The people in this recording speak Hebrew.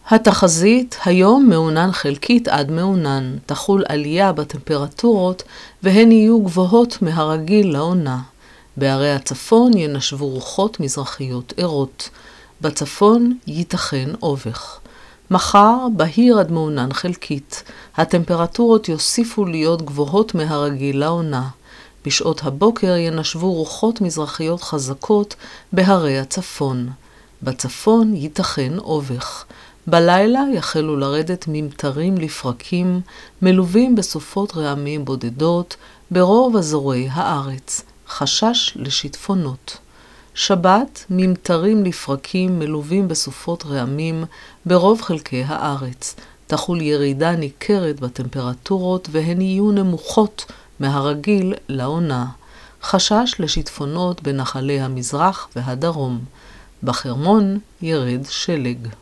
התחזית היום מעונן חלקית עד מעונן. תחול עלייה בטמפרטורות והן יהיו גבוהות מהרגיל לעונה. בערי הצפון ינשבו רוחות מזרחיות ערות. בצפון ייתכן אובך. מחר בהיר עד מעונן חלקית. הטמפרטורות יוסיפו להיות גבוהות מהרגיל לעונה. בשעות הבוקר ינשבו רוחות מזרחיות חזקות בהרי הצפון. בצפון ייתכן אובך. בלילה יחלו לרדת ממטרים לפרקים, מלווים בסופות רעמים בודדות, ברוב אזורי הארץ. חשש לשיטפונות. שבת, ממטרים לפרקים, מלווים בסופות רעמים, ברוב חלקי הארץ. תחול ירידה ניכרת בטמפרטורות והן יהיו נמוכות מהרגיל לעונה. חשש לשיטפונות בנחלי המזרח והדרום. בחרמון ירד שלג.